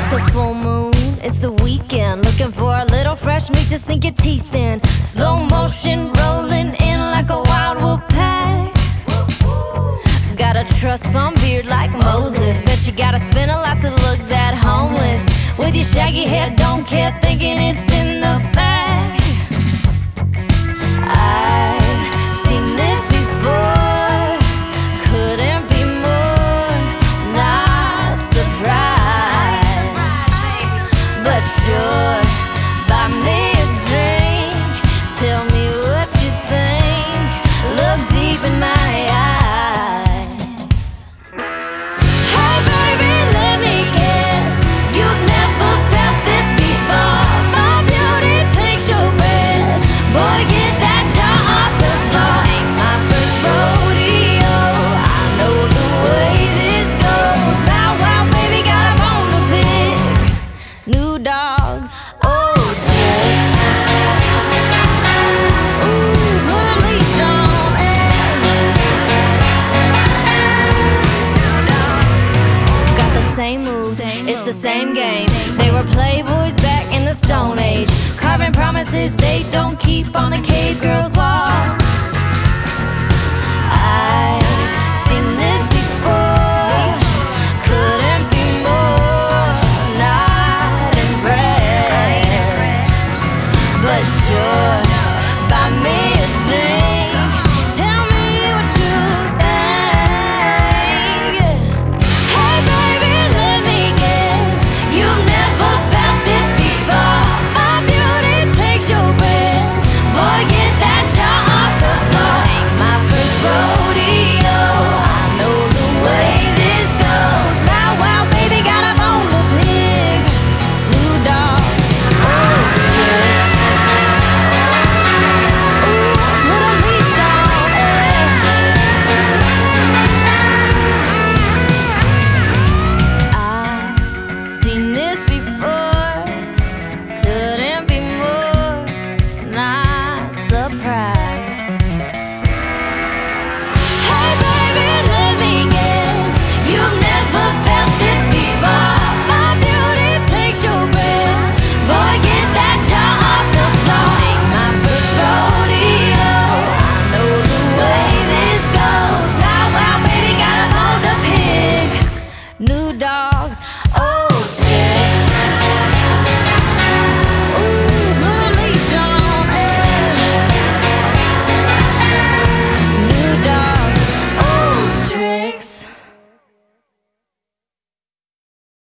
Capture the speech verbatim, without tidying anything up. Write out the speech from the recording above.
It's a full moon, it's the weekend. Looking for a little fresh meat to sink your teeth in. Slow motion rolling in like a wild wolf pack. Got a trust fund beard like Moses. Bet you gotta spend a lot to look that homeless. With your shaggy hair, don't care, thinking it's in the bag. I've seen this before, couldn't be more not surprised. But sure, buy me a drink, tell me what you think, look deep in my eyes. Hey baby, let me guess, you've never felt this before. My beauty takes your breath, boy, get that jaw off the floor. Ain't my first rodeo, I know the way this goes. Wow, wow, baby, got a bone to pick. New dogs, old tricks. Ooh, put a leash on it. Got the same moves, it's the same game. They were playboys back in the Stone Age, carving promises they don't keep on the cave girls' walls. I've seen this before, couldn't be more not impressed. But sure, by me